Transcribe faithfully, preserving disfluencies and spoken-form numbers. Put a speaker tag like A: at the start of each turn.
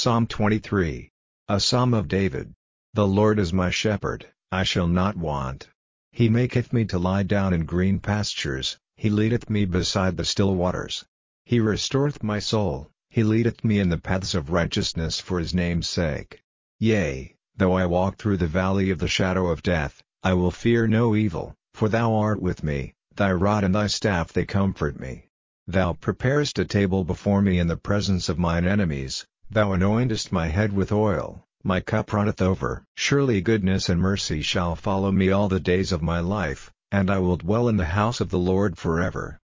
A: Psalm twenty-three. A Psalm of David. The Lord is my shepherd, I shall not want. He maketh me to lie down in green pastures, He leadeth me beside the still waters. He restoreth my soul, He leadeth me in the paths of righteousness for His name's sake. Yea, though I walk through the valley of the shadow of death, I will fear no evil, for Thou art with me, Thy rod and Thy staff they comfort me. Thou preparest a table before me in the presence of mine enemies, Thou anointest my head with oil, my cup runneth over. Surely goodness and mercy shall follow me all the days of my life, and I will dwell in the house of the Lord forever.